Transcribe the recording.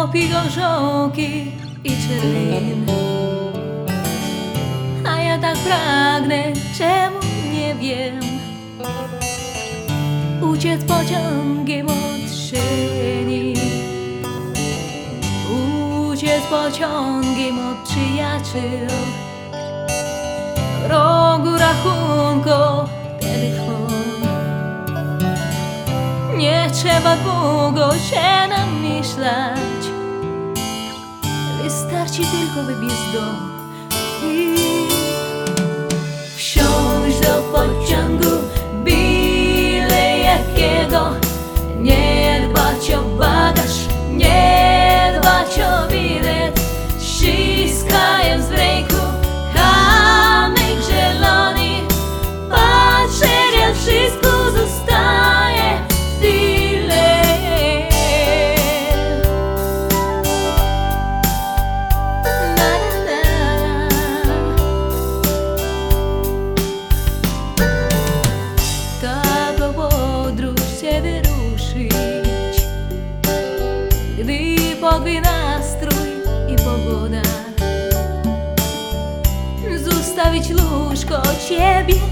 Topi go żołki i czerwin, a ja tak pragnę, czemu nie wiem, uciec pociągiem od szyni, uciec pociągiem od przyjaciół, rogu rachunku telefon. Nie trzeba długo się namyślać, wystarczy tylko wybiec z domu i wsiąść do pociągu byle jakiego. Nie dbać o bagaż, nie dbać o bilet, ściskając w ręku kamyk zielony, patrzeć jak wszystko zostaje tyle. Taką podróż się wyruszyć, gdy podwie nastrój i pogoda, zostawić łóżko ciebie